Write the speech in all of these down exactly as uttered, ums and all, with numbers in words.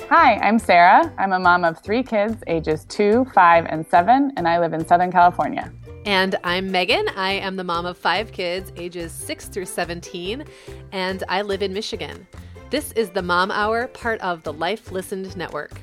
Hi, I'm Sarah. I'm a mom of three kids, ages two, five, and seven, and I live in Southern California. And I'm Megan. I am the mom of five kids, ages six through seventeen, and I live in Michigan. This is the Mom Hour, part of the Life Listened Network.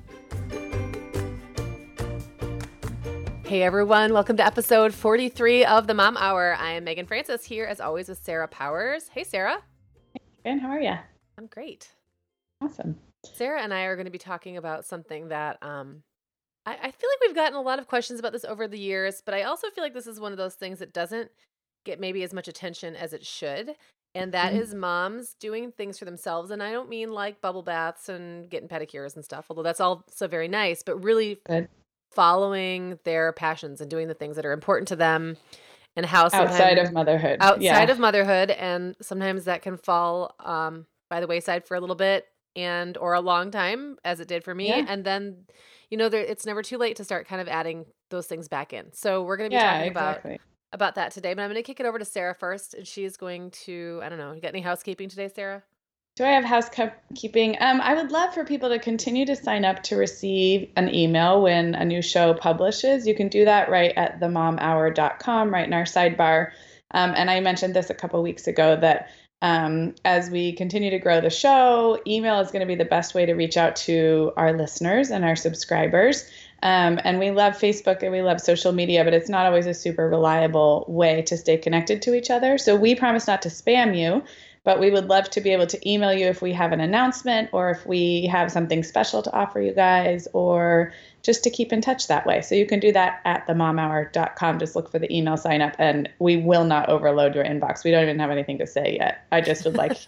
Hey everyone, welcome to episode forty-three of the Mom Hour. I am Megan Francis, here as always with Sarah Powers. Hey Sarah. Hey Megan, how are you? I'm great. Awesome. Sarah and I are going to be talking about something that um, I, I feel like we've gotten a lot of questions about this over the years, but I also feel like this is one of those things that doesn't get maybe as much attention as it should, and that mm-hmm. is moms doing things for themselves. And I don't mean like bubble baths and getting pedicures and stuff, although that's also very nice, but really Good. following their passions and doing the things that are important to them, and how outside of motherhood. Outside yeah. of motherhood, and sometimes that can fall um, by the wayside for a little bit. And or a long time, as it did for me. Yeah. And then, you know, there, it's never too late to start kind of adding those things back in. So we're going to be yeah, talking exactly. about about that today. But I'm going to kick it over to Sarah first. And she's going to, I don't know, you got any housekeeping today, Sarah? Do I have housekeeping? Um, I would love for people to continue to sign up to receive an email when a new show publishes. You can do that right at the mom hour dot com, right in our sidebar. Um, and I mentioned this a couple weeks ago that Um, as we continue to grow the show, email is going to be the best way to reach out to our listeners and our subscribers. Um, and we love Facebook and we love social media, but it's not always a super reliable way to stay connected to each other. So we promise not to spam you, but we would love to be able to email you if we have an announcement or if we have something special to offer you guys, or just to keep in touch that way. So you can do that at the mom hour dot com. Just look for the email sign up, and we will not overload your inbox. We don't even have anything to say yet. I just would like,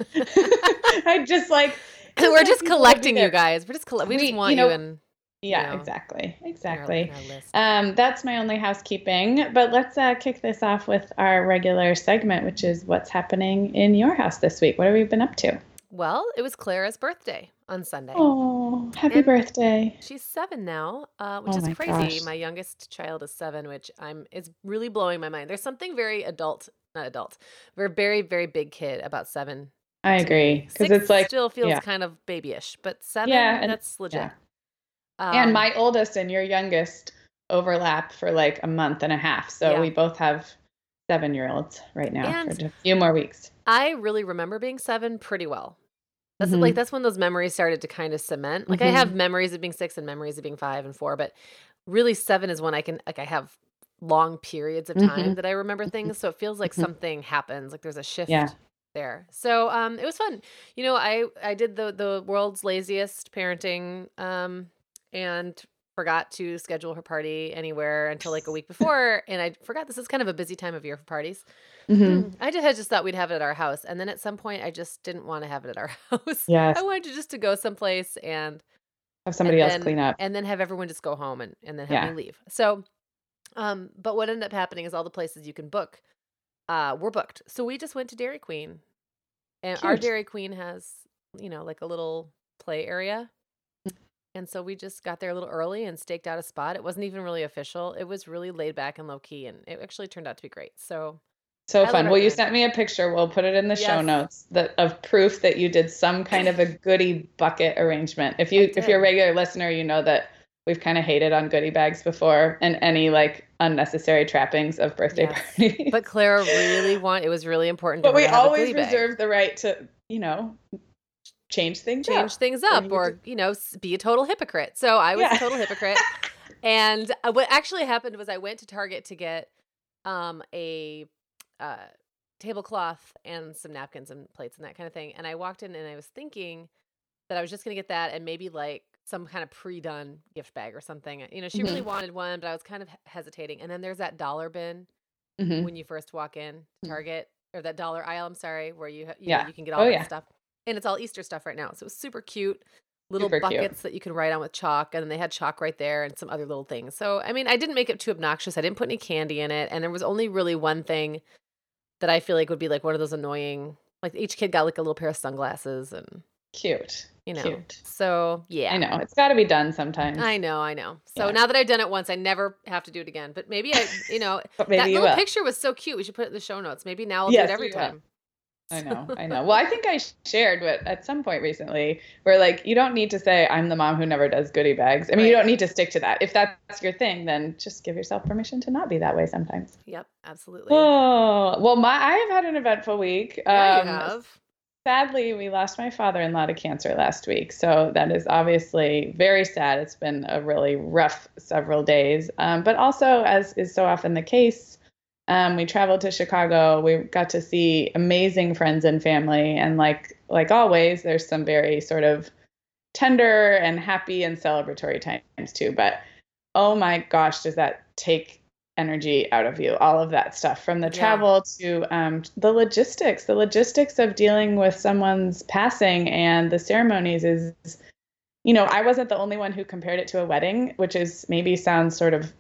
I just like, just we're just collecting you guys. We're just, coll- we, we just want you, know, you in. Yeah, you know, exactly. Exactly. in our, in our list. Um, that's my only housekeeping, but let's uh, kick this off with our regular segment, which is what's happening in your house this week. What have you been up to? Well, it was Clara's birthday on Sunday. Oh, happy and birthday. She's seven now, uh, which oh is my crazy. Gosh. My youngest child is seven, which I'm it's really blowing my mind. There's something very adult, not adult, very, very, very big kid about seven. I agree. Because it's like, still feels yeah. kind of babyish, but seven, yeah, and, that's legit. Yeah. Um, and my oldest and your youngest overlap for like a month and a half. So yeah. we both have seven-year-olds right now and for a few more weeks. I really remember being seven pretty well. That's mm-hmm. like that's when those memories started to kind of cement. Like mm-hmm. I have memories of being six and memories of being five and four, but really seven is when I can like I have long periods of time mm-hmm. that I remember things. So it feels like mm-hmm. something happens, like there's a shift yeah. there. So um, it was fun. You know, I I did the the world's laziest parenting um, and forgot to schedule her party anywhere until like a week before, and I forgot this is kind of a busy time of year for parties. Mm-hmm. I just, I just thought we'd have it at our house. And then at some point, I just didn't want to have it at our house. Yes. I wanted to just to go someplace and have somebody and else then, clean up. and then have everyone just go home and, and then have yeah. me leave. So, um, but what ended up happening is all the places you can book uh, were booked. So we just went to Dairy Queen. And Cute. Our Dairy Queen has, you know, like a little play area. And so we just got there a little early and staked out a spot. It wasn't even really official. It was really laid back and low key, and it actually turned out to be great. So So I fun. Well, you sent me a picture. We'll put it in the yes. show notes that of proof that you did some kind of a goodie bucket arrangement. If you if you're a regular listener, you know that we've kind of hated on goodie bags before and any like unnecessary trappings of birthday yes. parties. But Clara really want it was really important to But her we to have always a goodie reserve bag. the right to, you know, change things change up. things up or, or you know, be a total hypocrite. So I was yeah. a total hypocrite. And uh, what actually happened was I went to Target to get um, a uh, tablecloth and some napkins and plates and that kind of thing. And I walked in and I was thinking that I was just going to get that and maybe like some kind of pre-done gift bag or something. You know, she mm-hmm. really wanted one, but I was kind of hesitating. And then there's that dollar bin mm-hmm. when you first walk in Target or that dollar aisle, I'm sorry, where you, you, yeah. know, you can get all oh, that yeah. stuff. And it's all Easter stuff right now. So it was super cute. Little super buckets cute. that you can write on with chalk. And then they had chalk right there and some other little things. So, I mean, I didn't make it too obnoxious. I didn't put any candy in it. And there was only really one thing that I feel like would be like one of those annoying, like each kid got like a little pair of sunglasses and cute. You know, Cute. So yeah. I know. It's got to be done sometimes. I know, I know. So yeah. now that I've done it once, I never have to do it again. But maybe I, you know, maybe that you little will. picture was so cute. We should put it in the show notes. Maybe now I'll yes, do it every time. I know, I know. Well, I think I shared what at some point recently where like you don't need to say I'm the mom who never does goodie bags. I mean, you Right. don't need to stick to that. If that's your thing, then just give yourself permission to not be that way sometimes. Yep, absolutely. Oh, well, my I have had an eventful week. Yeah, you Um, have. sadly, we lost my father-in-law to cancer last week, so that is obviously very sad. It's been a really rough several days, um, but also, as is so often the case, um, we traveled to Chicago. We got to see amazing friends and family, and like like always, there's some very sort of tender and happy and celebratory times too. But oh my gosh, does that take energy out of you? All of that stuff from the Yeah. travel to um, the logistics, the logistics of dealing with someone's passing and the ceremonies is, you know, I wasn't the only one who compared it to a wedding, which is maybe sounds sort of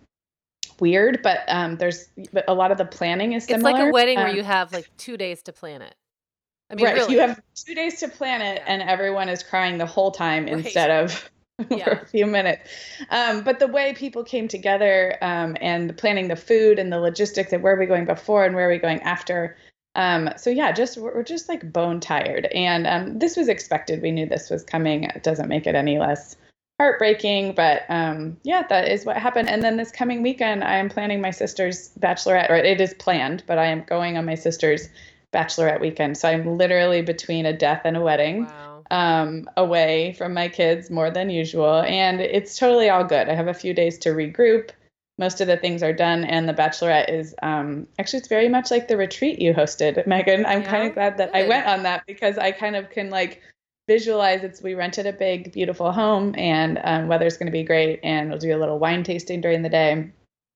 weird, but um, there's but a lot of the planning is It's similar. like a wedding where Um, you have like two days to plan it. I mean, right, really. you have two days to plan it, Yeah. and everyone is crying the whole time Right. instead of for Yeah. a few minutes. Um, but the way people came together um, and planning the food and the logistics of where are we going before and where are we going after. Um, so yeah, just we're we're just like bone tired, and um, this was expected. We knew this was coming. It doesn't make it any less heartbreaking, but um, yeah, that is what happened. And then this coming weekend, I am planning my sister's bachelorette, or it is planned, but I am going on my sister's bachelorette weekend. So I'm literally between a death and a wedding, Wow. um, away from my kids more than usual. And it's totally all good. I have a few days to regroup. Most of the things are done. And the bachelorette is um, actually, it's very much like the retreat you hosted, Megan. I'm kind Yeah? of glad that I Good. went on that because I kind of can like visualize it's we rented a big, beautiful home and um, weather's going to be great. And we'll do a little wine tasting during the day.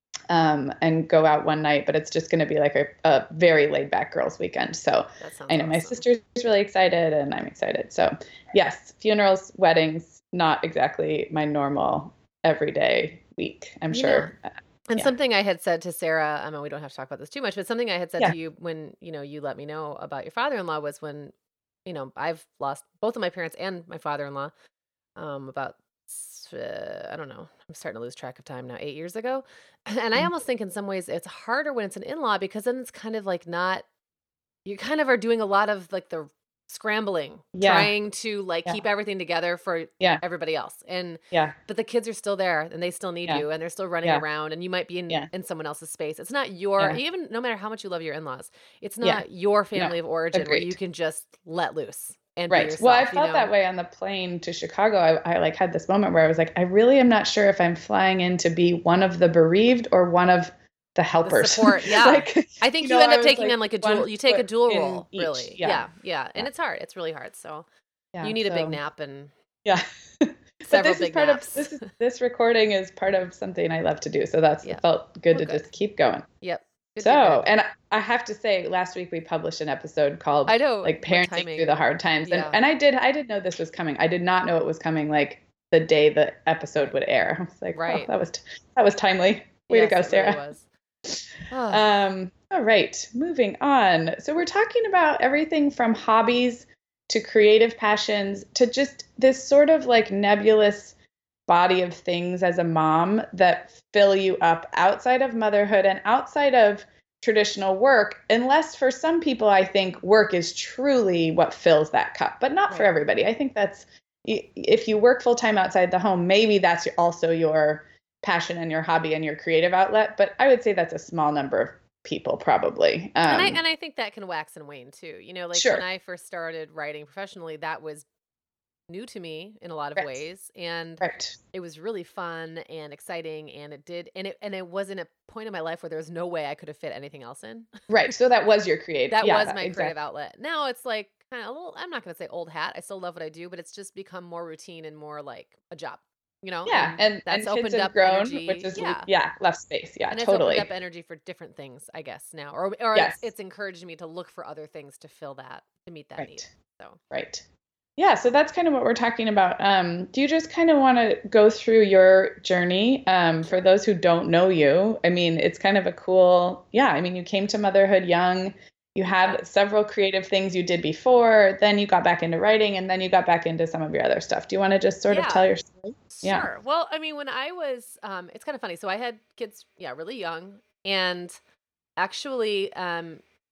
Um, and go out one night, but it's just going to be like a, a very laid back girls weekend. So That sounds I know my awesome. sister's really excited and I'm excited. So yes, funerals, weddings, not exactly my normal everyday week, I'm You sure. Uh, And Yeah. something I had said to Sarah, I mean, we don't have to talk about this too much, but something I had said Yeah. to you when, you know, you let me know about your father-in-law was when, you know, I've lost both of my parents and my father-in-law um, about, s- uh, I don't know, I'm starting to lose track of time now, eight years ago. And I Mhm. almost think in some ways it's harder when it's an in-law because then it's kind of like not, you kind of are doing a lot of like the scrambling, Yeah. trying to like Yeah. keep everything together for Yeah. everybody else. And Yeah. but the kids are still there and they still need Yeah. you and they're still running Yeah. around and you might be in Yeah. in someone else's space. It's not your Yeah. even no matter how much you love your in-laws, it's Yeah. not your No. family of origin where you Agreed. can just let loose and be Right. Well, I yourself, you felt that know? way on the plane to Chicago. I, I like had this moment where I was like, I really am not sure if I'm flying in to be one of the bereaved or one of the The helpers. support, yeah. Like, I think you you know, end I up was taking like on like a one dual you take a foot dual in role, each. really. Yeah. Yeah, yeah. And Yeah. it's hard. It's really hard. So you Yeah. need a big So nap and yeah. But several this is big part of naps. this is this recording is part of something I love to do. So that's it Yep. felt good Well, to good. just keep going. Yep. Good, good, So, good. and I- I have to say, last week we published an episode called I know like what parenting through timing. the hard times, and Yeah. and I did I did know this was coming. I did not know it was coming like the day the episode Right. would air. I was like, oh, Right. that was that was timely. Way to Yes, go, it really Sarah. was. Oh, Um, all right, moving on. So we're talking about everything from hobbies to creative passions to just this sort of like nebulous body of things as a mom that fill you up outside of motherhood and outside of traditional work, unless for some people, I think work is truly what fills that cup, but not for right. everybody. I think that's i- if you work full time outside the home, maybe that's also your passion and your hobby and your creative outlet. But I would say that's a small number of people, probably. And I Um, and I think that can wax and wane too. You know, like when sure. I first started writing professionally, that was new to me in a lot of Right. ways, and Right. it was really fun and exciting, and it did and it and it wasn't a point in my life where there was no way I could have fit anything else in. Right. So that was your creative. That Yeah, was that, my creative exactly. outlet. Now it's like kind of a little, I'm not going to say old hat. I still love what I do, but it's just become more routine and more like a job, you know, Yeah. and And that's and kids opened have up grown, which energy. is Yeah. yeah, left space. Yeah, And it's opened up totally. energy for different things, I guess now, or, or Yes. it's, it's encouraged me to look for other things to fill that, to meet that need. Right. So, Right. Yeah, so that's kind of what we're talking about. Um, do you just kind of want to go through your journey um, for sure. those who don't know you? I mean, it's kind of a cool, yeah, I mean, you came to motherhood young. You had Yeah. several creative things you did before, then you got back into writing, and then you got back into some of your other stuff. Do you want to just sort of tell Yeah. your story? Yeah. Sure. Well, I mean, when I was, um, it's kind of funny. So I had kids, yeah, really young, and actually, um,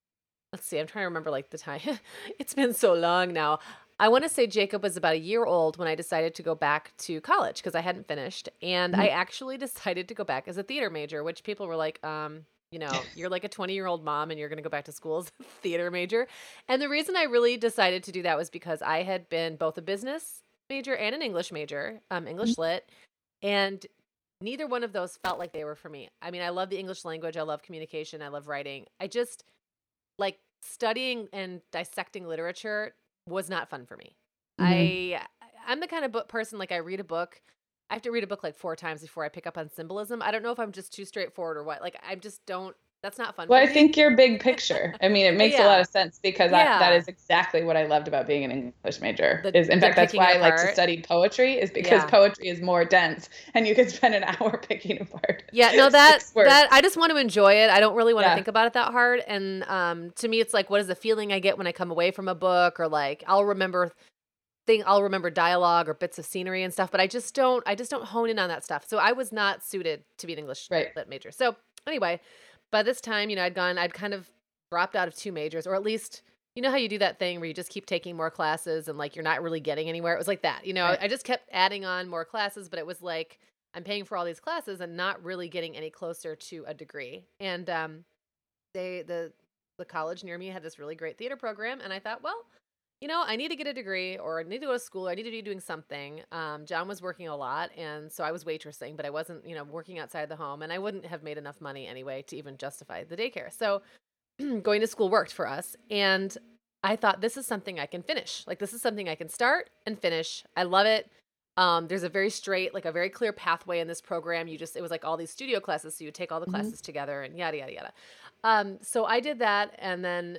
let's see, I'm trying to remember like the time. It's been so long now. I want to say Jacob was about a year old when I decided to go back to college because I hadn't finished. And I Mhm. actually decided to go back as a theater major, which people were like, um, you know, you're like a twenty year old mom and you're going to go back to school as a theater major. And the reason I really decided to do that was because I had been both a business major and an English major, um, English lit. And neither one of those felt like they were for me. I mean, I love the English language. I love communication. I love writing. I just like studying and dissecting literature was not fun for me. Mhm. I I'm the kind of book person, like I read a book. I have to read a book like four times before I pick up on symbolism. I don't know if I'm just too straightforward or what. Like I just don't that's not fun Well, for I me. think you're big picture. I mean, it makes a lot Yeah. of sense because I, that Yeah. is exactly what I loved about being an English major. The Is in the fact that's picking it why I like to apart. study poetry is because Yeah. poetry is more dense and you could spend an hour picking apart Yeah, no, that six words. that I just want to enjoy it. I don't really want to Yeah. think about it that hard. And um, to me, it's like, what is the feeling I get when I come away from a book, or like I'll remember thing, I'll remember dialogue or bits of scenery and stuff. But I just don't, I just don't hone in on that stuff. So I was not suited to be an English Right. lit major. So anyway, by this time, you know, I'd gone, I'd kind of dropped out of two majors, or at least. You know how you do that thing where you just keep taking more classes and like you're not really getting anywhere? It was like that. You know, Right. I just kept adding on more classes, but it was like I'm paying for all these classes and not really getting any closer to a degree. And um, they the the college near me had this really great theater program, and I thought, well, you know, I need to get a degree, or I need to go to school, or I need to be doing something. Um, John was working a lot, and so I was waitressing, but I wasn't, you know, working outside the home, and I wouldn't have made enough money anyway to even justify the daycare. So going to school worked for us, and I thought this is something I can finish. Like this is something I can start and finish. I love it. Um, there's a very straight, like a very clear pathway in this program. You just, it was like all these studio classes. So you take all the Mhm. classes together and yada, yada, yada. Um, so I did that, and then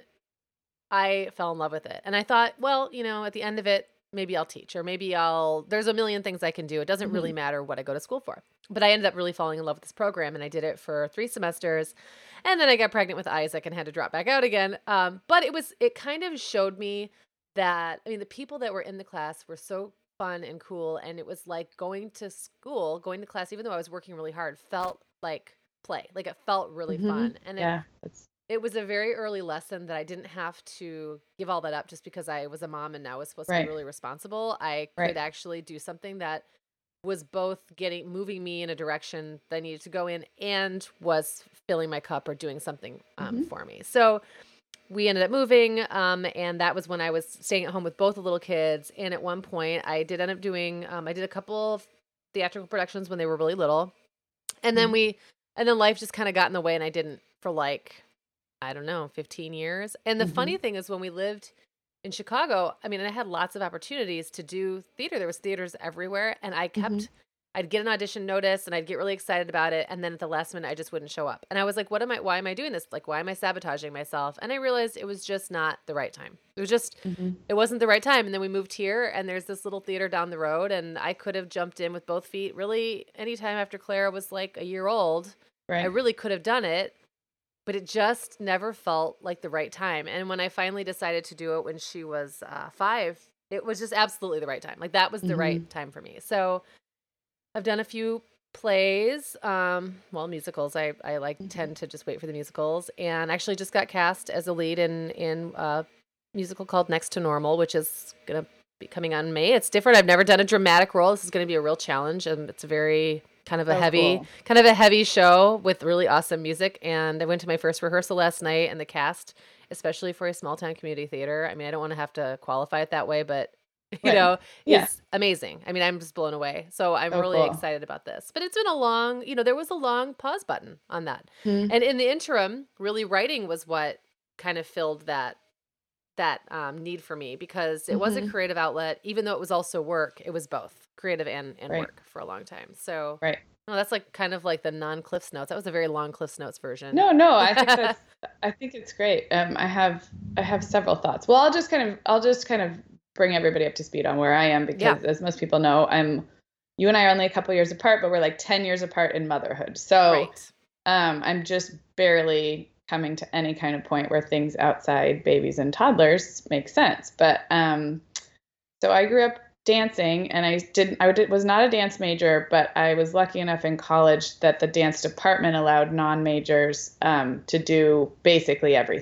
I fell in love with it. And I thought, well, you know, at the end of it, maybe I'll teach, or maybe I'll, there's a million things I can do. It doesn't really Mhm. matter what I go to school for. But I ended up really falling in love with this program, and I did it for three semesters. And then I got pregnant with Isaac and had to drop back out again. Um, but it was, it kind of showed me that, I mean, the people that were in the class were so fun and cool. And it was like going to school, going to class, even though I was working really hard, felt like play. Like it felt really Mhm. fun. And it, Yeah. That's it was a very early lesson that I didn't have to give all that up just because I was a mom and now was supposed to be right. really responsible. I Right. could actually do something that was both getting moving me in a direction that I needed to go in and was filling my cup or doing something um, Mhm. for me. So we ended up moving, um, and that was when I was staying at home with both the little kids. And at one point, I did end up doing um, I did a couple of theatrical productions when they were really little, and then Mhm. we and then life just kind of got in the way, and I didn't for like I don't know, fifteen years. And the funny Mhm. thing is when we lived in Chicago, I mean, I had lots of opportunities to do theater. There was theaters everywhere, and I Mhm. kept I'd get an audition notice and I'd get really excited about it, and then at the last minute I just wouldn't show up. And I was like, what am I why am I doing this? Like why am I sabotaging myself? And I realized it was just not the right time. It was just Mhm. it wasn't the right time. And then we moved here, and there's this little theater down the road, and I could have jumped in with both feet really anytime after Clara was like a year old. I Right. really could have done it, but it just never felt like the right time. And when I finally decided to do it when she was uh, five, it was just absolutely the right time. Like that was the right Mhm. time for me. So I've done a few plays, um, well, musicals. I, I like Mhm. tend to just wait for the musicals, and actually just got cast as a lead in in a musical called Next to Normal, which is gonna be coming on in May. It's different. I've never done a dramatic role. This is gonna be a real challenge, and it's a very kind of a So heavy cool. kind of a heavy show with really awesome music. And I went to my first rehearsal last night, and the cast, especially for a small town community theater, I mean, I don't want to have to qualify it that way, but you Right. know, Yeah. is amazing. I mean, I'm just blown away. So I'm So really cool. excited about this. But it's been a long, you know, there was a long pause button on that. Mhm. And in the interim, really writing was what kind of filled that that um, need for me, because it was a Mhm. creative outlet, even though it was also work. It was both creative and and Right. work for a long time. So Right. oh, that's like kind of like the non Cliffs Notes. That was a very long Cliffs Notes version. No, no, I think that's I think it's great. Um, I have I have several thoughts. Well, I'll just kind of I'll just kind of bring everybody up to speed on where I am Yeah. because as most people know, I'm you and I are only a couple years apart, but we're like ten years apart in motherhood. So, Right. um, I'm just barely coming to any kind of point where things outside babies and toddlers make sense. But um, so I grew up dancing, and I didn't. I did, was not a dance major, but I was lucky enough in college that the dance department allowed non-majors um, to do basically everything.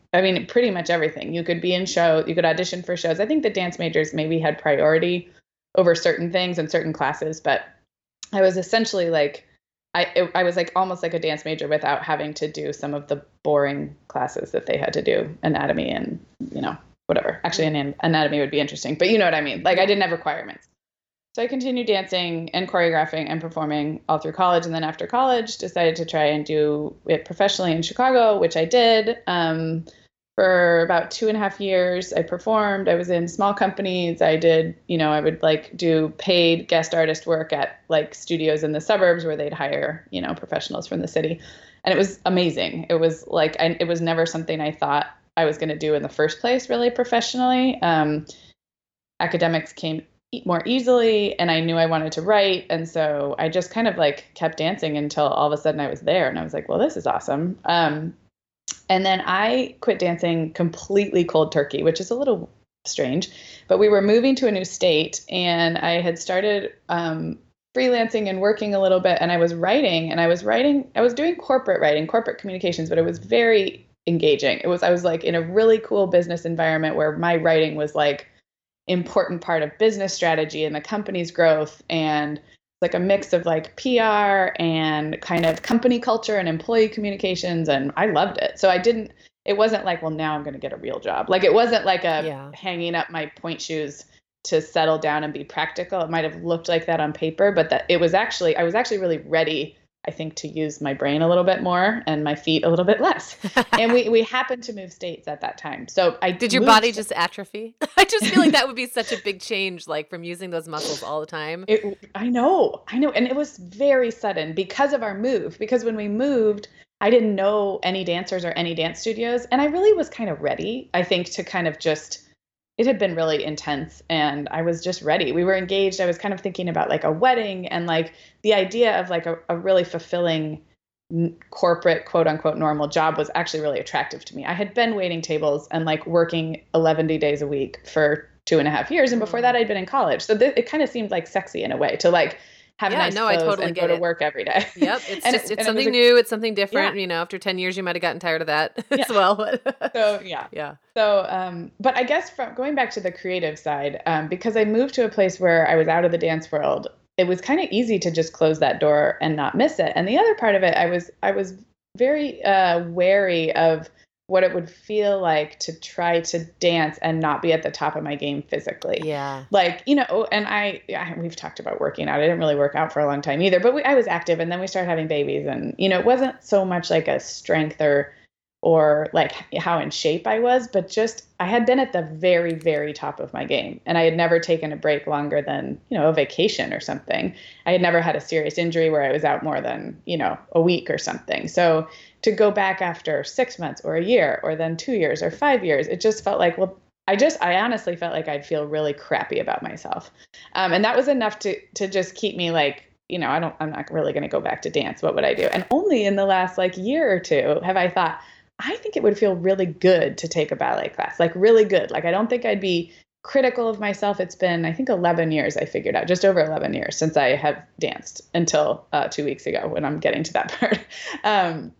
I mean, pretty much everything. You could be in show, you could audition for shows. I think the dance majors maybe had priority over certain things and certain classes, but I was essentially like, I it, I was like almost like a dance major without having to do some of the boring classes that they had to do, anatomy and, you know, whatever. Actually, an anatomy would be interesting, but you know what I mean? Like I didn't have requirements. So I continued dancing and choreographing and performing all through college. And then after college, decided to try and do it professionally in Chicago, which I did. Um, for about two and a half years, I performed. I was in small companies. I did, you know, I would like do paid guest artist work at like studios in the suburbs where they'd hire, you know, professionals from the city. And it was amazing. It was like, I, it was never something I thought I was going to do in the first place, really professionally. Um, academics came more easily, and I knew I wanted to write. And so I just kind of like kept dancing until all of a sudden I was there, and I was like, well, this is awesome. Um, and then I quit dancing completely cold turkey, which is a little strange, but we were moving to a new state, and I had started um, freelancing and working a little bit, and I was writing, and I was writing, I was doing corporate writing, corporate communications, but it was very engaging. It was, I was like in a really cool business environment where my writing was like important part of business strategy and the company's growth, and like a mix of like P R and kind of company culture and employee communications. And I loved it. So I didn't, it wasn't like, well, now I'm going to get a real job. Like it wasn't like a Yeah. hanging up my point shoes to settle down and be practical. It might have looked like that on paper, but that it was actually, I was actually really ready, I think, to use my brain a little bit more and my feet a little bit less. And we, we happened to move states at that time. So I Did your moved body to- just atrophy? I just feel like that would be such a big change, like from using those muscles all the time. It, I know, I know. And it was very sudden because of our move, because when we moved, I didn't know any dancers or any dance studios. And I really was kind of ready, I think, to kind of just, it had been really intense and I was just ready. We were engaged. I was kind of thinking about like a wedding, and like the idea of like a, a really fulfilling corporate, quote unquote, normal job was actually really attractive to me. I had been waiting tables and like working eleven days a week for two and a half years. And before that I'd been in college. So th- it kind of seemed like sexy in a way to like have Yeah, nice no, I clothes totally and get go to it. work every day. Yep. It's And just, it- it's and it was something a- new. It's something different. Yeah. You know, after ten years, you might have gotten tired of that as Yeah. well. So yeah. Yeah. So, um, but I guess from going back to the creative side, um, because I moved to a place where I was out of the dance world, it was kind of easy to just close that door and not miss it. And the other part of it, I was, I was very uh, wary of what it would feel like to try to dance and not be at the top of my game physically. Yeah. Like, you know, and I, I we've talked about working out. I didn't really work out for a long time either, but we, I was active, and then we started having babies, and, you know, it wasn't so much like a strength or, or like how in shape I was, but just, I had been at the very, very top of my game, and I had never taken a break longer than, you know, a vacation or something. I had never had a serious injury where I was out more than, you know, a week or something. So to go back after six months or a year or then two years or five years, it just felt like, well, I just, I honestly felt like I'd feel really crappy about myself. Um, and that was enough to, to just keep me like, you know, I don't, I'm not really going to go back to dance. What would I do? And only in the last like year or two have I thought, I think it would feel really good to take a ballet class, like really good. Like, I don't think I'd be critical of myself. It's been, I think, eleven years, I figured out, just over eleven years since I have danced until uh, two weeks ago when I'm getting to that part. Um,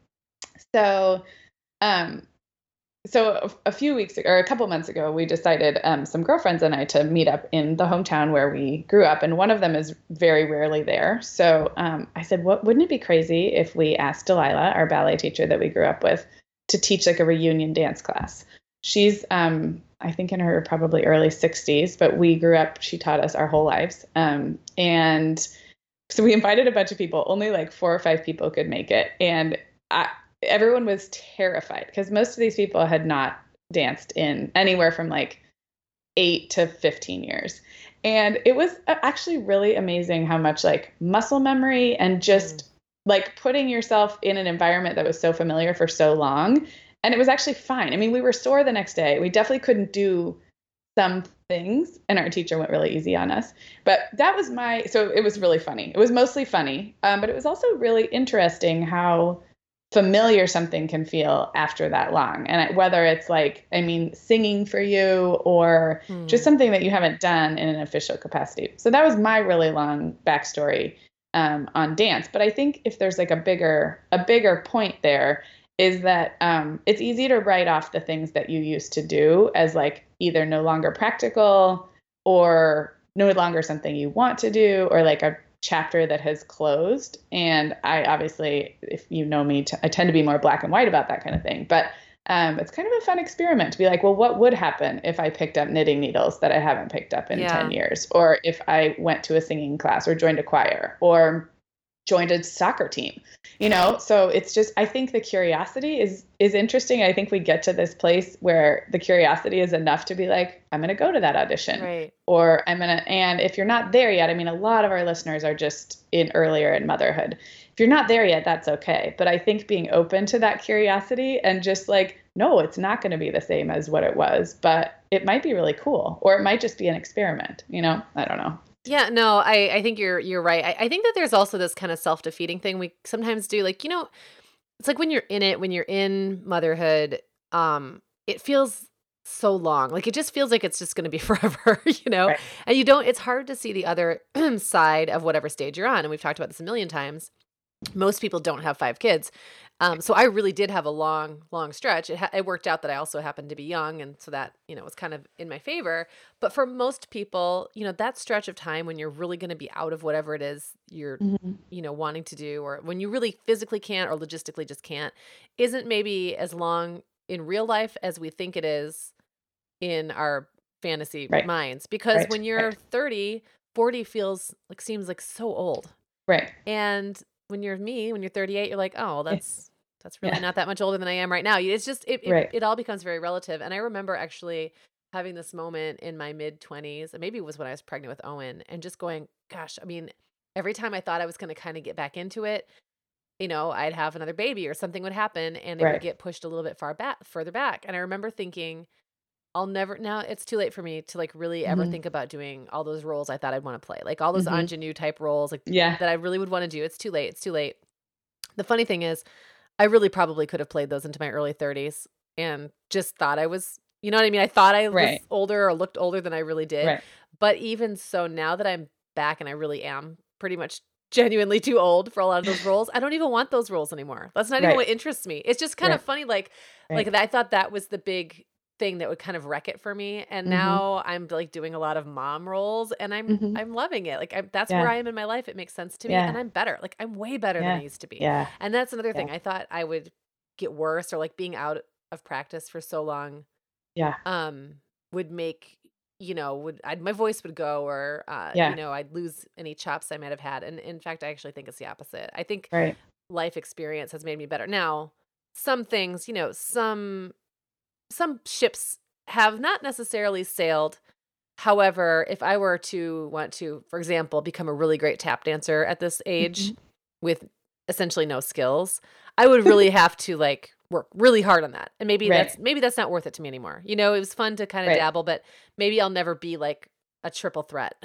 so, um, so a, a few weeks ago, or a couple months ago, we decided, um, some girlfriends and I, to meet up in the hometown where we grew up. And one of them is very rarely there. So um, I said, what, wouldn't it be crazy if we asked Delilah, our ballet teacher that we grew up with, to teach like a reunion dance class? She's, um, I think in her probably early sixties, but we grew up, she taught us our whole lives. Um, and so we invited a bunch of people, only like four or five people could make it. And I, everyone was terrified because most of these people had not danced in anywhere from like eight to fifteen years. And it was actually really amazing how much like muscle memory and just mm. like putting yourself in an environment that was so familiar for so long. And it was actually fine. I mean, we were sore the next day. We definitely couldn't do some things, and our teacher went really easy on us. But that was my, so it was really funny. It was mostly funny, um, but it was also really interesting how familiar something can feel after that long. And whether it's like, I mean, singing for you or mm. just something that you haven't done in an official capacity. So that was my really long backstory um, on dance. But I think if there's like a bigger, a bigger point there, is that um, it's easy to write off the things that you used to do as like either no longer practical or no longer something you want to do, or like a chapter that has closed. And I obviously, if you know me, t- I tend to be more black and white about that kind of thing. But um, it's kind of a fun experiment to be like, well, what would happen if I picked up knitting needles that I haven't picked up in Yeah. ten years? Or if I went to a singing class or joined a choir or joined a soccer team, you know? So it's just, I think the curiosity is, is interesting. I think we get to this place where the curiosity is enough to be like, I'm going to go to that audition, Right. or I'm going to, and if you're not there yet, I mean, a lot of our listeners are just in earlier in motherhood. If you're not there yet, that's okay. But I think being open to that curiosity and just like, no, it's not going to be the same as what it was, but it might be really cool, or it might just be an experiment, you know? I don't know. Yeah, no, I, I think you're you're right. I, I think that there's also this kind of self-defeating thing we sometimes do. Like, you know, it's like when you're in it, when you're in motherhood, um, it feels so long. Like it just feels like it's just going to be forever, you know? Right. And you don't, it's hard to see the other side of whatever stage you're on. And we've talked about this a million times. Most people don't have five kids. Um, so I really did have a long, long stretch. It, ha- it worked out that I also happened to be young. And so that, you know, was kind of in my favor. But for most people, you know, that stretch of time when you're really going to be out of whatever it is you're, Mm-hmm. you know, wanting to do, or when you really physically can't or logistically just can't, isn't maybe as long in real life as we think it is in our fantasy Right. minds. Because Right. when you're Right. thirty, forty feels like, seems like so old. Right. And when you're me, when you're thirty-eight, you're like, oh, that's that's really Yeah. not that much older than I am right now. It's just it it, Right. it all becomes very relative. And I remember actually having this moment in my mid twenties, and maybe it was when I was pregnant with Owen, and just going, gosh, I mean, every time I thought I was going to kind of get back into it, you know, I'd have another baby or something would happen, and it Right. would get pushed a little bit far back, further back. And I remember thinking, I'll never, now it's too late for me to like really ever Mhm. think about doing all those roles I thought I'd want to play, like all those Mhm. ingenue type roles, like Yeah. that I really would want to do. It's too late. It's too late. The funny thing is, I really probably could have played those into my early thirties and just thought I was, you know what I mean? I thought I was Right. older or looked older than I really did. Right. But even so, now that I'm back and I really am pretty much genuinely too old for a lot of those roles, I don't even want those roles anymore. That's not even Right. what interests me. It's just kind of Right. funny. Like, Right. like I thought that was the big thing that would kind of wreck it for me. And Mhm. now I'm like doing a lot of mom roles, and I'm Mhm. I'm loving it. Like I, that's where Yeah. I am in my life. It makes sense to me, Yeah. and I'm better. Like I'm way better than I Yeah. used to be. Yeah. And that's another Yeah. thing. I thought I would get worse, or like being out of practice for so long Yeah. um would make, you know, would I'd, my voice would go, or uh Yeah. you know, I'd lose any chops I might have had. And in fact, I actually think it's the opposite. I think Right. life experience has made me better. Now, some things, you know, some some ships have not necessarily sailed. However, if I were to want to, for example, become a really great tap dancer at this age Mhm. with essentially no skills, I would really have to like work really hard on that. And maybe Right. that's maybe that's not worth it to me anymore. You know, it was fun to kind of Right. dabble, but maybe I'll never be like a triple threat.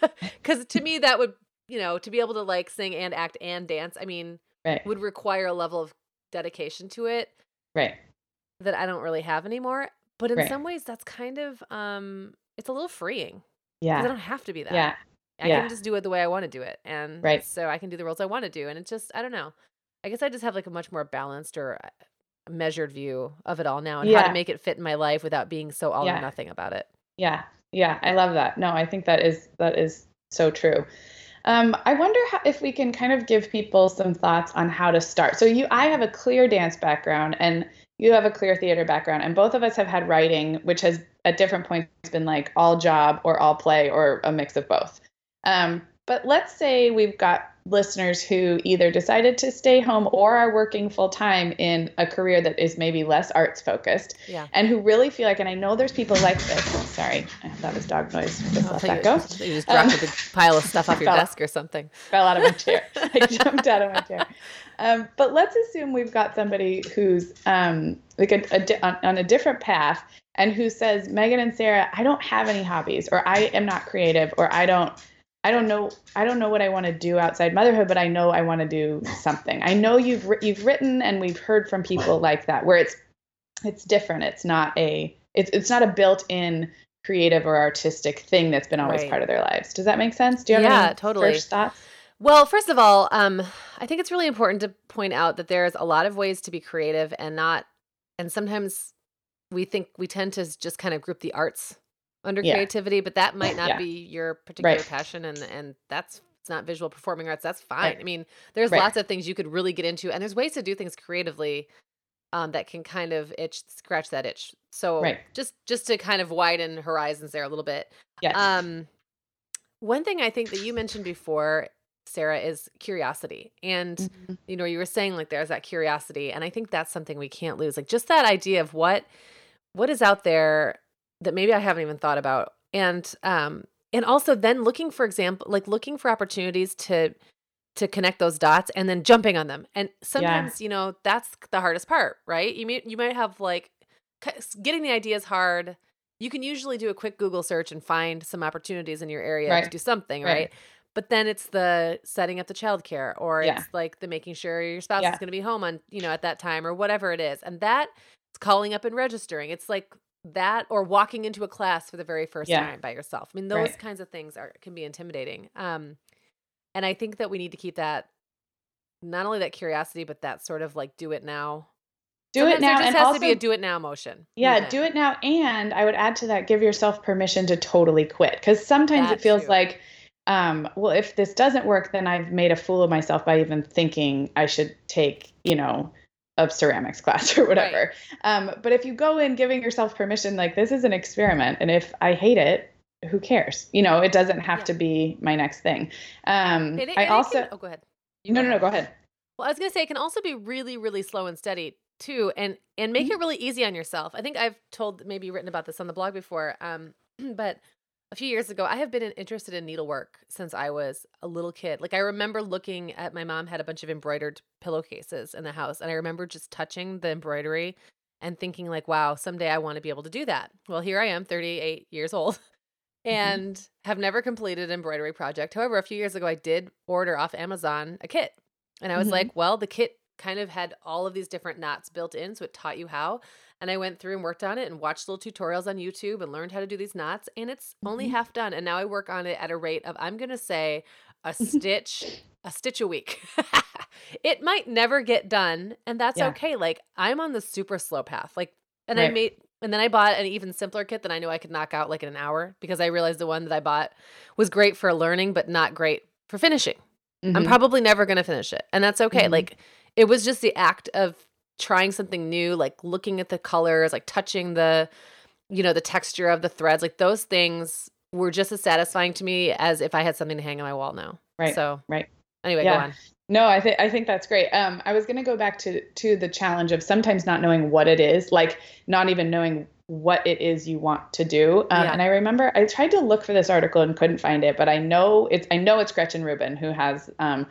Cuz to me that would, you know, to be able to like sing and act and dance, I mean, Right. would require a level of dedication to it Right. that I don't really have anymore. But in Right. some ways that's kind of um it's a little freeing, because I Yeah. don't have to be that. Yeah. I Yeah. can just do it the way I want to do it. And Right. so I can do the roles I want to do. And it's just, I don't know. I guess I just have like a much more balanced or uh, measured view of it all now, and how to Yeah. make it fit in my life without being so all or Yeah. nothing about it. Yeah. Yeah. I love that. No, I think that is that is so true. Um, I wonder how, if we can kind of give people some thoughts on how to start. So you, I have a clear dance background, and you have a clear theater background, and both of us have had writing, which has at different points been like all job or all play or a mix of both. Um, but let's say we've got listeners who either decided to stay home or are working full time in a career that is maybe less arts focused, Yeah. and who really feel like, and I know there's people like this. Sorry, that was dog noise. Just Oh, I let thought that you, go. I thought you just dropped Um, a big pile of stuff off your fell- desk or something. Fell out of my chair. I jumped out of my chair. Um, but let's assume we've got somebody who's um, like a, a di- on, on a different path, and who says, Megan and Sarah, I don't have any hobbies, or I am not creative, or I don't, I don't know, I don't know what I want to do outside motherhood, but I know I want to do something. I know you've wri- you've written, and we've heard from people like that, where it's it's different. It's not a it's it's not a built-in creative or artistic thing that's been always Right. part of their lives. Does that make sense? Do you have Yeah, any totally. first thoughts? Well, first of all, um, I think it's really important to point out that there's a lot of ways to be creative and not, and sometimes we think we tend to s- just kind of group the arts under Yeah. creativity, but that might not Yeah. be your particular Right. passion, and and that's it's not visual performing arts. That's fine. Right. I mean, there's Right. lots of things you could really get into, and there's ways to do things creatively um, that can kind of itch, scratch that itch. So Right. just just to kind of widen horizons there a little bit. Yes. Um, One thing I think that you mentioned before, Sarah, is curiosity. And, Mhm. you know, you were saying like there's that curiosity. And I think that's something we can't lose. Like just that idea of what what is out there that maybe I haven't even thought about. And um and also then looking for example, like looking for opportunities to to connect those dots and then jumping on them. And Yeah. sometimes, you know, that's the hardest part, right? You may you might have like c- getting the ideas hard. You can usually do a quick Google search and find some opportunities in your area to Right. do something, Right. right? But then it's the setting up the childcare, or Yeah. it's like the making sure your spouse is Yeah. going to be home on, you know, at that time, or whatever it is. And that it's calling up and registering. It's like that, or walking into a class for the very first Yeah. time by yourself. I mean, those Right. kinds of things are can be intimidating. Um, and I think that we need to keep that, not only that curiosity, but that sort of like do it now. Do it Sometimes there now, just and has to be a also do it now motion yeah, movement. do it now, and I would add to that, give yourself permission to totally quit, because sometimes it That feels too. like, um, well, if this doesn't work, then I've made a fool of myself by even thinking I should take, you know, a ceramics class or Right. whatever. Um, but if you go in giving yourself permission, like this is an experiment, and if I hate it, who cares? You know, it doesn't have Yeah. to be my next thing. Um, And it, I and it also can, oh, go ahead. You no, go no, no, ahead. go ahead. Well, I was gonna say it can also be really, really slow and steady too, and and make it Mhm. really easy on yourself. I think I've told maybe written about this on the blog before, um, but a few years ago, I have been in- interested in needlework since I was a little kid. Like I remember looking at my mom had a bunch of embroidered pillowcases in the house, and I remember just touching the embroidery and thinking like, "Wow, someday I want to be able to do that." Well, here I am, thirty-eight years old. Mhm. And have never completed an embroidery project. However, a few years ago, I did order off Amazon a kit. And I was Mhm. like, well, the kit kind of had all of these different knots built in. So it taught you how. And I went through and worked on it and watched little tutorials on YouTube and learned how to do these knots. And it's only Mhm. half done. And now I work on it at a rate of, I'm going to say, a stitch, a stitch a week. It might never get done. And that's Yeah. okay. Like I'm on the super slow path. Like, and I Right. made, and then I bought an even simpler kit that I knew I could knock out like in an hour because I realized the one that I bought was great for learning, but not great for finishing. I'm Mhm. probably never going to finish it. And that's okay. Mhm. Like it was just the act of trying something new, like looking at the colors, like touching the, you know, the texture of the threads, like those things were just as satisfying to me as if I had something to hang on my wall now. Right. So Right. anyway, go Yeah. on. No, I think I think that's great. Um, I was going to go back to to the challenge of sometimes not knowing what it is, like not even knowing what it is you want to do. Um, Yeah. and I remember I tried to look for this article and couldn't find it, but I know it's I know it's Gretchen Rubin who has um,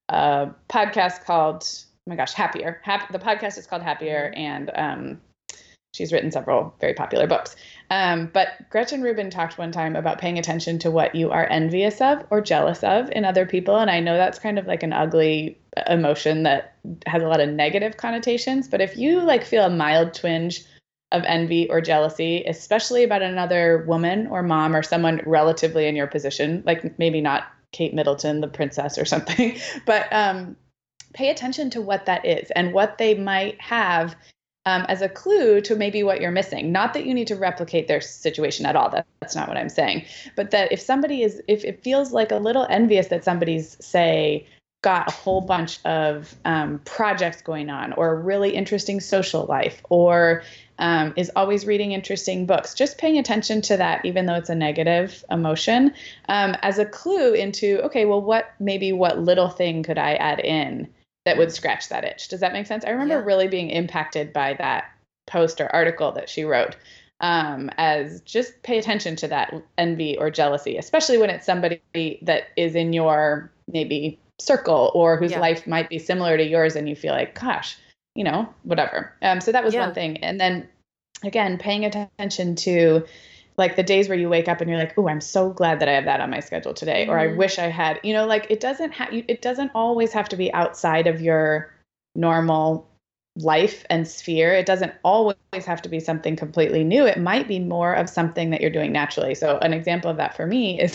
a podcast called oh my gosh Happier. Hap- the podcast is called Happier, Mhm. and um, she's written several very popular books. Um, but Gretchen Rubin talked one time about paying attention to what you are envious of or jealous of in other people. And I know that's kind of like an ugly emotion that has a lot of negative connotations. But if you like feel a mild twinge of envy or jealousy, especially about another woman or mom or someone relatively in your position, like maybe not Kate Middleton, the princess or something, but um, pay attention to what that is and what they might have um, as a clue to maybe what you're missing. Not that you need to replicate their situation at all. That, that's not what I'm saying. But that if somebody is, if it feels like a little envious that somebody's, say, got a whole bunch of um, projects going on, or a really interesting social life, or um, is always reading interesting books, just paying attention to that, even though it's a negative emotion, um, as a clue into, okay, well, what maybe what little thing could I add in that would scratch that itch? Does that make sense? I remember Yeah. really being impacted by that post or article that she wrote, um, as just pay attention to that envy or jealousy, especially when it's somebody that is in your maybe circle or whose Yeah. life might be similar to yours, and you feel like, gosh, you know, whatever. Um, so that was Yeah. one thing. And then again, paying attention to like the days where you wake up and you're like, oh, I'm so glad that I have that on my schedule today. Or I Mhm. wish I had, you know, like it doesn't have, it doesn't always have to be outside of your normal life and sphere. It doesn't always have to be something completely new. It might be more of something that you're doing naturally. So an example of that for me is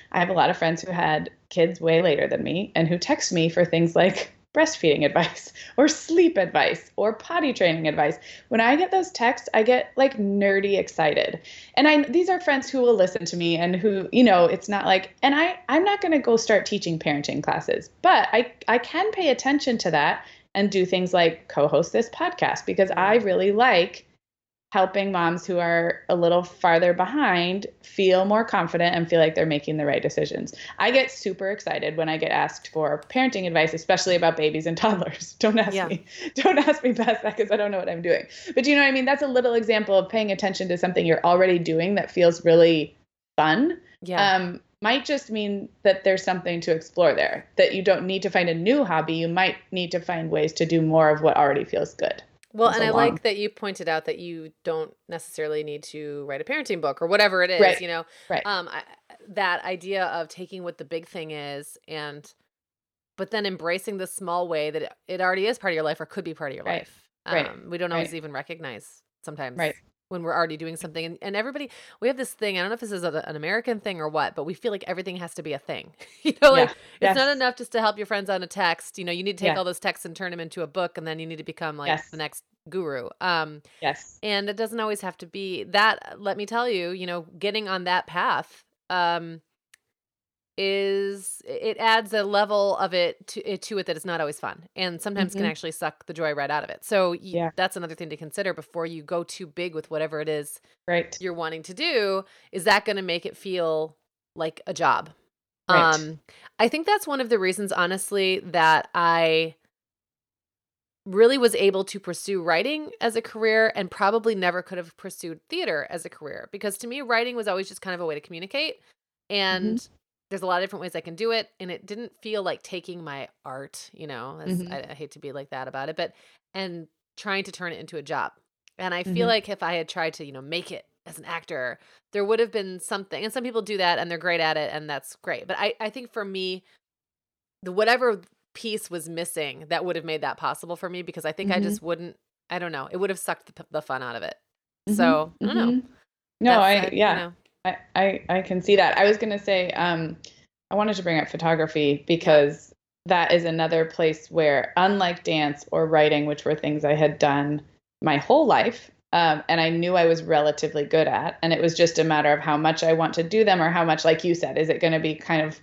I have a lot of friends who had kids way later than me and who text me for things like breastfeeding advice or sleep advice or potty training advice. When I get those texts, I get like nerdy excited. And I these are friends who will listen to me and who, you know, it's not like, and I I'm not going to go start teaching parenting classes, but I I can pay attention to that and do things like co-host this podcast because I really like helping moms who are a little farther behind feel more confident and feel like they're making the right decisions. I get super excited when I get asked for parenting advice, especially about babies and toddlers. Don't ask Yeah. me. Don't ask me past that because I don't know what I'm doing. But you know what I mean? That's a little example of paying attention to something you're already doing that feels really fun. Yeah. Um, might just mean that there's something to explore there, that you don't need to find a new hobby. You might need to find ways to do more of what already feels good. Well, It's and a I long- like that you pointed out that you don't necessarily need to write a parenting book or whatever it is, Right. you know, Right. um, I, that idea of taking what the big thing is and, but then embracing the small way that it, it already is part of your life or could be part of your Right. life. Right. Um, we don't always Right. even recognize sometimes Right. when we're already doing something. And, and everybody, we have this thing, I don't know if this is a, an American thing or what, but we feel like everything has to be a thing. You know, like Yeah. it's not Yes. enough just to help your friends on a text. You know, you need to take Yeah. all those texts and turn them into a book, and then you need to become like Yes. the next guru. Um, Yes. and it doesn't always have to be that. Let me tell you, you know, getting on that path um, is it adds a level of it to it to it that is not always fun, and sometimes can Mhm. actually suck the joy right out of it. So y- Yeah. that's another thing to consider before you go too big with whatever it is Right. you're wanting to do. Is that going to make it feel like a job? Right. Um, I think that's one of the reasons, honestly, that I really was able to pursue writing as a career and probably never could have pursued theater as a career, because to me, writing was always just kind of a way to communicate. And Mhm. there's a lot of different ways I can do it. And it didn't feel like taking my art, you know, as, Mhm. I, I hate to be like that about it, but, and trying to turn it into a job. And I feel Mhm. like if I had tried to, you know, make it as an actor, there would have been something, and some people do that and they're great at it and that's great. But I, I think for me, the whatever piece was missing that would have made that possible for me, because I think I Mhm. just wouldn't, I don't know, it would have sucked the, the fun out of it. Mhm. So I don't know. Mhm. No, That I said, you yeah, know, I, I I can see that. I was gonna say, um, I wanted to bring up photography because that is another place where, unlike dance or writing, which were things I had done my whole life, um, and I knew I was relatively good at, and it was just a matter of how much I want to do them or how much, like you said, is it going to be kind of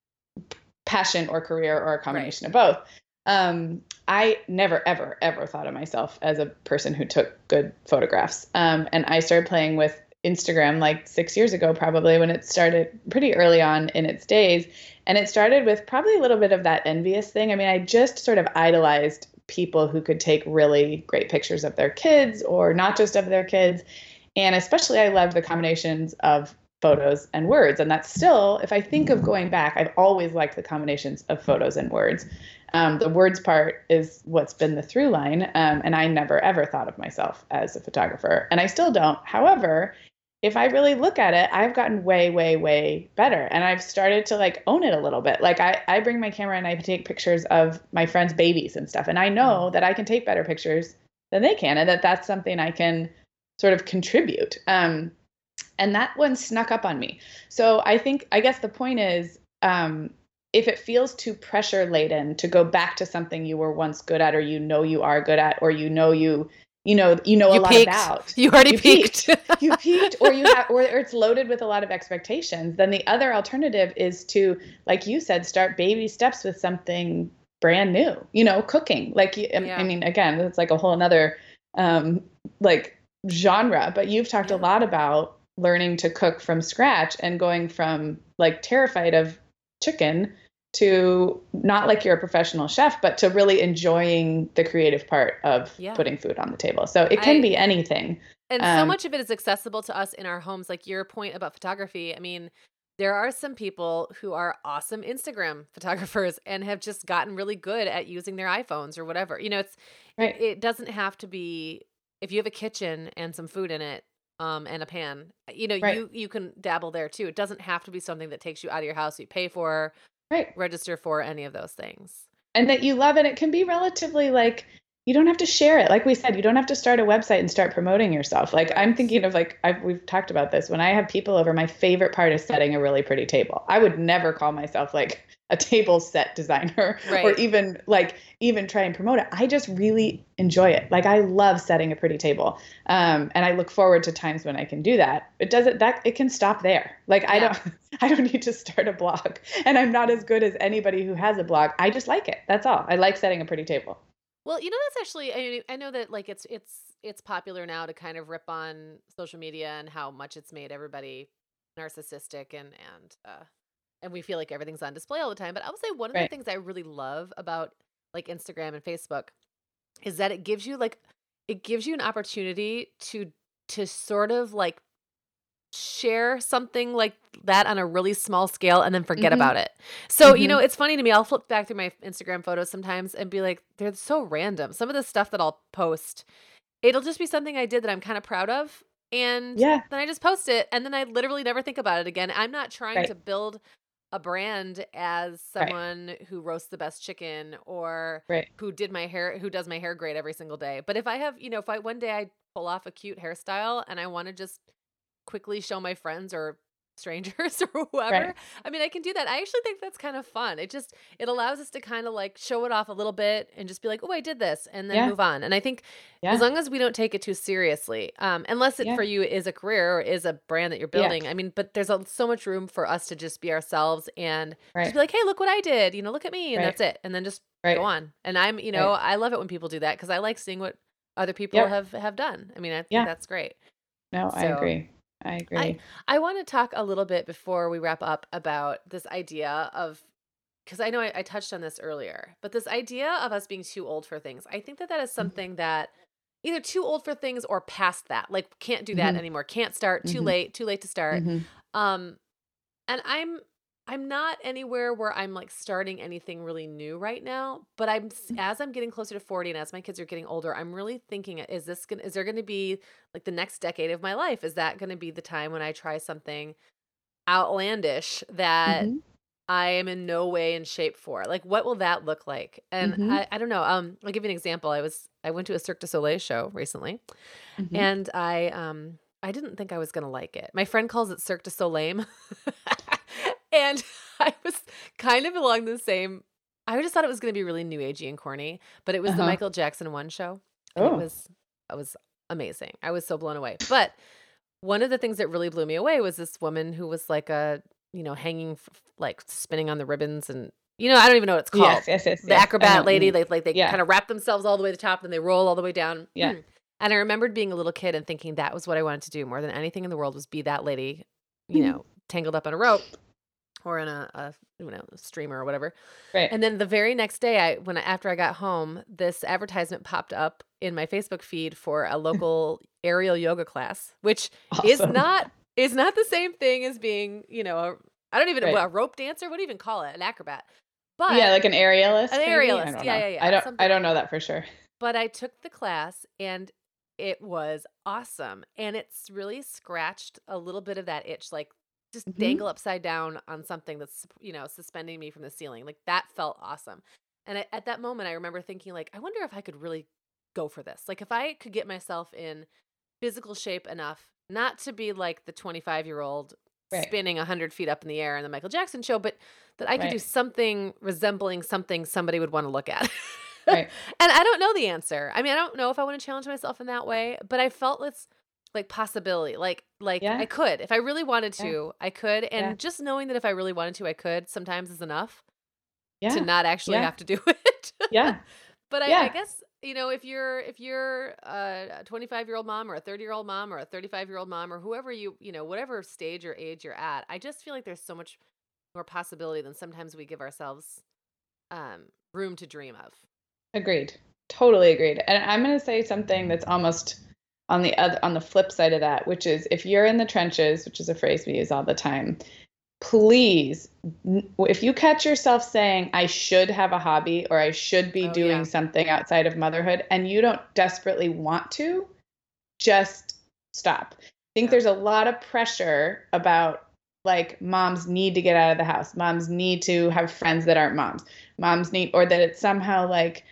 passion or career or a combination of both. Um, I never, ever, ever thought of myself as a person who took good photographs. Um, and I started playing with Instagram like six years ago, probably, when it started pretty early on in its days. And it started with probably a little bit of that envious thing. I mean, I just sort of idolized people who could take really great pictures of their kids or not just of their kids. And especially I loved the combinations of photos and words. And that's still, if I think of going back, I've always liked the combinations of photos and words. Um, the words part is what's been the through line. Um, and I never, ever thought of myself as a photographer. And I still don't. However, if I really look at it, I've gotten way, way, way better. And I've started to like own it a little bit. Like I, I bring my camera and I take pictures of my friends' babies and stuff. And I know that I can take better pictures than they can, and that that's something I can sort of contribute. Um, and that one snuck up on me. So I think, I guess the point is, um, if it feels too pressure laden to go back to something you were once good at, or you know you are good at, or you know you, you know, you know You a lot peaked. about. You already You peaked. peaked. You peaked, or you have, or it's loaded with a lot of expectations. Then the other alternative is to, like you said, start baby steps with something brand new. You know, cooking. Like, you, I- Yeah. I mean, again, it's like a whole another um, like genre. But you've talked Yeah. a lot about learning to cook from scratch and going from like terrified of chicken to not like you're a professional chef, but to really enjoying the creative part of Yeah. putting food on the table. So it can I- be anything. And so Um, much of it is accessible to us in our homes. Like your point about photography. I mean, there are some people who are awesome Instagram photographers and have just gotten really good at using their iPhones or whatever. You know, it's Right. it, it doesn't have to be, if you have a kitchen and some food in it, um, and a pan, you know, Right. you you can dabble there too. It doesn't have to be something that takes you out of your house, you pay for, Right. register for, any of those things. And that you love it. It can be relatively like, you don't have to share it. Like we said, you don't have to start a website and start promoting yourself. Like I'm Right. thinking of like, I've, we've talked about this. When I have people over, my favorite part is setting a really pretty table. I would never call myself like a table set designer or Right. even like, even try and promote it. I just really enjoy it. Like I love setting a pretty table. Um, and I look forward to times when I can do that. It doesn't, that it can stop there. Like I Yeah. don't, I don't need to start a blog, and I'm not as good as anybody who has a blog. I just like it. That's all. I like setting a pretty table. Well, you know, that's actually, I mean, I know that like it's it's it's popular now to kind of rip on social media and how much it's made everybody narcissistic and and uh and we feel like everything's on display all the time. But I would say one of the Right. things I really love about like Instagram and Facebook is that it gives you like it gives you an opportunity to to sort of like share something like that on a really small scale and then forget Mm-hmm. about it. So, you know, Mm-hmm. it's funny to me. I'll flip back through my Instagram photos sometimes and be like, they're so random. Some of the stuff that I'll post, it'll just be something I did that I'm kind of proud of. And Yeah. then I just post it and then I literally never think about it again. I'm not trying to Right. build a brand as Right. someone who roasts the best chicken or Right. who did my hair, who does my hair great every single day. But if I have, you know, if I one day I pull off a cute hairstyle and I want to just quickly show my friends or strangers or whoever. Right. I mean, I can do that. I actually think that's kind of fun. It just it allows us to kind of like show it off a little bit and just be like, "Oh, I did this," and then Yeah. move on. And I think as Yeah. long as we don't take it too seriously, um, unless it Yeah. for you is a career or is a brand that you're Yeah. building. I mean, but there's a, so much room for us to just be ourselves and just Right. be like, "Hey, look what I did!" You know, look at me, and Right. that's it. And then just Right. go on. And I'm, you know, Right. I love it when people do that because I like seeing what other people Yep. have have done. I mean, I think Yeah. that's great. No, I So. agree. I I agree. I want to talk a little bit before we wrap up about this idea of because I know I, I touched on this earlier, but this idea of us being too old for things. I think that that is something that either too old for things or past that, like can't do that Mm-hmm. anymore, can't start, too Mm-hmm. late, too late to start. Mm-hmm. Um, and I'm I'm not anywhere where I'm like starting anything really new right now, but I'm s- as I'm getting closer to forty and as my kids are getting older, I'm really thinking is this going to is there going to be like the next decade of my life? Is that going to be the time when I try something outlandish that Mm-hmm. I am in no way in shape for? Like what will that look like? And Mm-hmm. I I don't know. Um I'll give you an example. I was I went to a Cirque du Soleil show recently Mm-hmm. and I um I didn't think I was going to like it. My friend calls it Cirque du Soleil. And I was kind of along the same. I just thought it was going to be really new agey and corny, but it was the Uh-huh. Michael Jackson one show, and it Oh. was it was amazing. I was so blown away. But one of the things that really blew me away was this woman who was like a you know hanging f- f- like spinning on the ribbons and you know I don't even know what it's called. Yes. Yes. Yes. The Yes. I know acrobat what you lady, mean. they like they Yeah. kind of wrap themselves all the way to the top and they roll all the way down. Yeah. And I remembered being a little kid and thinking that was what I wanted to do more than anything in the world was be that lady, you Mhm. know, tangled up in a rope or in a, a you know, a streamer or whatever. Right. And then the very next day, I when I, after I got home, this advertisement popped up in my Facebook feed for a local aerial yoga class, which is Awesome. not is not the same thing as being, you know, a, I don't even Right. a rope dancer. What do you even call it? An acrobat. But Yeah, like an aerialist. an maybe? aerialist. I don't Yeah, know. yeah, yeah. I don't. Something I don't like know that. that for sure. But I took the class and it was awesome. And it's really scratched a little bit of that itch, like just Mm-hmm. dangle upside down on something that's, you know, suspending me from the ceiling. Like that felt awesome. And I, at that moment, I remember thinking, like, I wonder if I could really go for this. Like, if I could get myself in physical shape enough, not to be like the twenty-five year old Right. spinning one hundred feet up in the air in the Michael Jackson show, but that I could do Right. something resembling something somebody would want to look at. Right. And I don't know the answer. I mean, I don't know if I want to challenge myself in that way, but I felt this like possibility. Like like Yeah. I could. If I really wanted Yeah. to, I could. And Yeah. just knowing that if I really wanted to, I could sometimes is enough to Yeah. not actually Yeah. have to do it. Yeah. But I, I Yeah. guess, you know, if you're if you're a twenty-five year old mom or a thirty year old mom or a thirty-five year old mom or whoever you, you know, whatever stage or age you're at, I just feel like there's so much more possibility than sometimes we give ourselves um, room to dream of. Agreed. Totally agreed. And I'm going to say something that's almost on the other on the flip side of that, which is if you're in the trenches, which is a phrase we use all the time, please, n- if you catch yourself saying, I should have a hobby or I should be Oh, doing yeah. something outside of motherhood, and you don't desperately want to, just stop. I think Yeah. there's a lot of pressure about like moms need to get out of the house. Moms need to have friends that aren't moms. Moms need, or that it's somehow like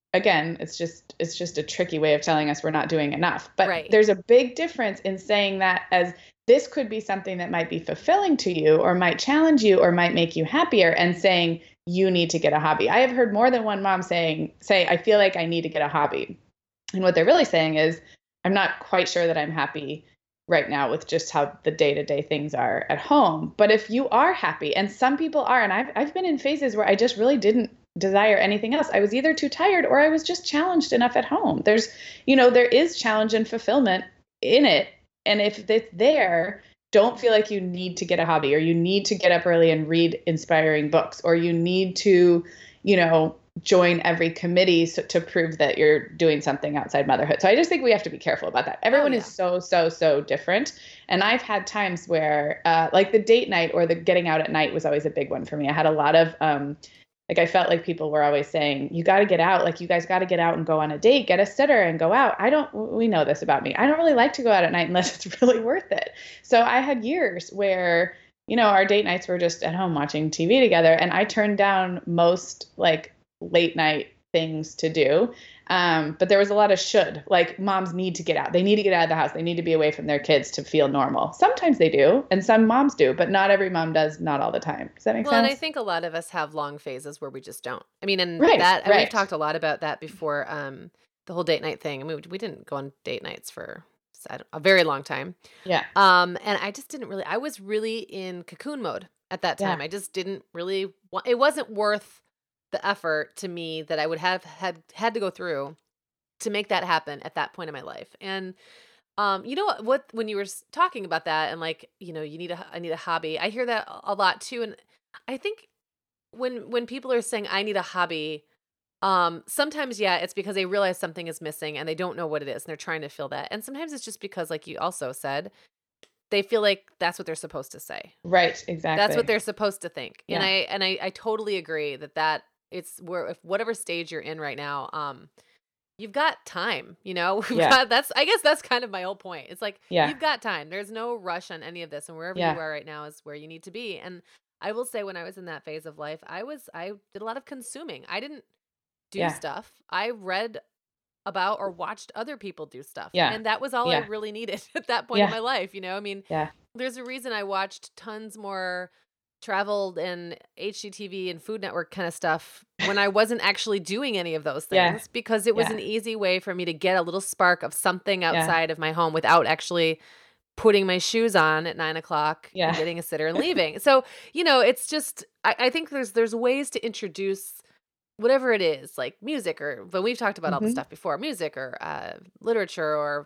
again, it's just it's just a tricky way of telling us we're not doing enough. But Right. there's a big difference in saying that as this could be something that might be fulfilling to you or might challenge you or might make you happier, and saying you need to get a hobby. I have heard more than one mom saying, say, I feel like I need to get a hobby. And what they're really saying is, I'm not quite sure that I'm happy right now with just how the day-to-day things are at home. But if you are happy, and some people are, and I've, I've been in phases where I just really didn't desire anything else. I was either too tired or I was just challenged enough at home. There's, you know, there is challenge and fulfillment in it. And if it's there, don't feel like you need to get a hobby, or you need to get up early and read inspiring books, or you need to, you know, join every committee so, to prove that you're doing something outside motherhood. So I just think we have to be careful about that. Everyone oh, yeah. is so, so, so different. And I've had times where uh, like the date night or the getting out at night was always a big one for me. I had a lot of, um, like I felt like people were always saying, you got to get out. Like you guys got to get out and go on a date, get a sitter and go out. I don't, we know this about me. I don't really like to go out at night unless it's really worth it. So I had years where, you know, our date nights were just at home watching T V together. And I turned down most like late night things to do. Um, but there was a lot of should, like moms need to get out. They need to get out of the house. They need to be away from their kids to feel normal. Sometimes they do. And some moms do, but not every mom does, not all the time. Does that make well, sense? And I think a lot of us have long phases where we just don't. I mean, and right, that, and right. we've talked a lot about that before. Um, the whole date night thing. I mean, we didn't go on date nights for a very long time. Yeah. Um, and I just didn't really, I was really in cocoon mode at that time. Yeah. I just didn't really want, it wasn't worth the effort to me that I would have had, had to go through to make that happen at that point in my life. And, um, you know what, what, when you were talking about that and like, you know, you need a, I need a hobby, I hear that a lot too. And I think when, when people are saying I need a hobby, um, sometimes, yeah, it's because they realize something is missing and they don't know what it is and they're trying to fill that. And sometimes it's just because, like you also said, they feel like that's what they're supposed to say. Right. Exactly. That's what they're supposed to think. Yeah. And I, and I, I totally agree that that it's where, if whatever stage you're in right now, um, you've got time, you know, We've yeah. got, that's, I guess that's kind of my whole point. It's like, yeah. you've got time. There's no rush on any of this. And wherever yeah. you are right now is where you need to be. And I will say when I was in that phase of life, I was, I did a lot of consuming. I didn't do yeah. stuff. I read about or watched other people do stuff. Yeah. And that was all yeah. I really needed at that point yeah. in my life. You know, I mean, yeah. there's a reason I watched tons more traveled and H G T V and Food Network kind of stuff when I wasn't actually doing any of those things yeah. because it was yeah. an easy way for me to get a little spark of something outside yeah. of my home without actually putting my shoes on at nine o'clock yeah. and getting a sitter and leaving. So, you know, it's just, I, I think there's, there's ways to introduce whatever it is, like music or, but we've talked about mm-hmm. all this stuff before, music or uh, literature or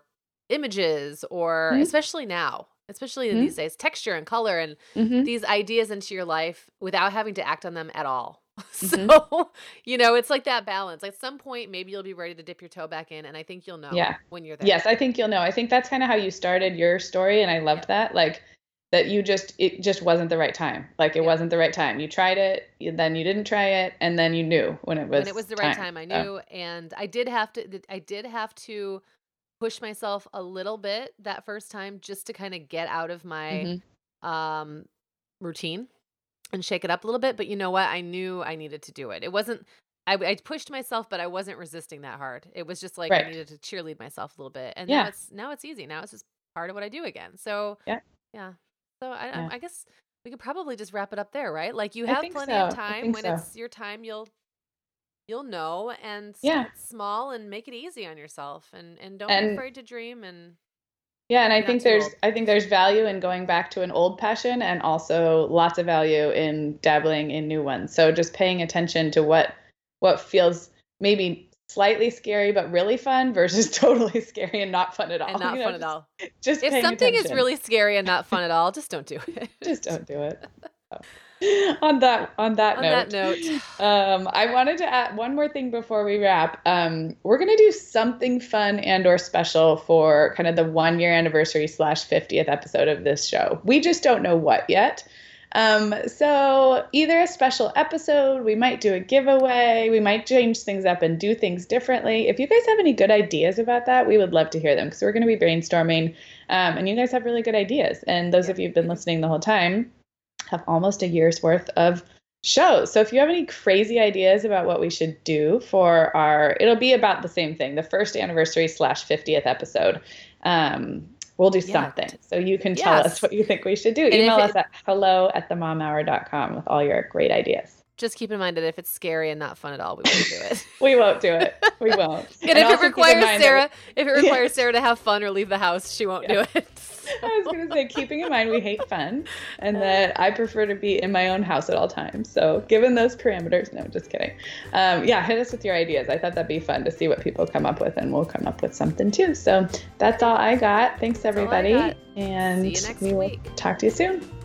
images or mm-hmm. especially now, especially in mm-hmm. these days, texture and color and mm-hmm. these ideas into your life without having to act on them at all. So, mm-hmm. you know, it's like that balance. At some point, maybe you'll be ready to dip your toe back in. And I think you'll know yeah. when you're there. Yes, I think you'll know. I think that's kind of how you started your story. And I loved yeah. that. Like that you just, it just wasn't the right time. Like it yeah. wasn't the right time. You tried it, then you didn't try it. And then you knew when it was When it was the right time. time, I knew. So. And I did have to, I did have to push myself a little bit that first time just to kind of get out of my mm-hmm. um, routine and shake it up a little bit. But you know what? I knew I needed to do it. It wasn't, I, I pushed myself, but I wasn't resisting that hard. It was just like, right. I needed to cheerlead myself a little bit. And yeah. now it's, now it's easy. Now it's just part of what I do again. So yeah. Yeah. So I, yeah. I, I guess we could probably just wrap it up there, right? Like you have plenty so. of time. When so. It's your time, you'll, you'll know and start yeah. small and make it easy on yourself and, and don't and, be afraid to dream. And yeah. And I think there's, old. I think there's value in going back to an old passion and also lots of value in dabbling in new ones. So just paying attention to what, what feels maybe slightly scary, but really fun versus totally scary and not fun at all. And not you know, fun just, at all. Just if something attention. is really scary and not fun at all, just don't do it. Just don't do it. Oh. On that on that on note, that note. um, I wanted to add one more thing before we wrap. Um, we're gonna do something fun and or special for kind of the one year anniversary slash fiftieth episode of this show. We just don't know what yet. Um, so either a special episode, we might do a giveaway, we might change things up and do things differently. If you guys have any good ideas about that, we would love to hear them because we're going to be brainstorming. Um, and you guys have really good ideas. And those yeah. of you who've been listening the whole time have almost a year's worth of shows. So if you have any crazy ideas about what we should do for our, it'll be about the same thing, the first anniversary slash fiftieth episode. Um, we'll do Yeah. something. So you can tell Yes. us what you think we should do. And Email if us it- at hello at the mom hour dot com with all your great ideas. Just keep in mind that if it's scary and not fun at all, we won't do it. We won't do it. We won't. And, if also it keep in requires mind Sarah, that- if it requires Sarah to have fun or leave the house, she won't Yeah. do it. I was going to say, keeping in mind we hate fun and that I prefer to be in my own house at all times. So given those parameters, no, just kidding. Um, yeah, hit us with your ideas. I thought that'd be fun to see what people come up with, and we'll come up with something too. So that's all I got. Thanks, all I everybody. got. And See you next we will week. talk to you soon.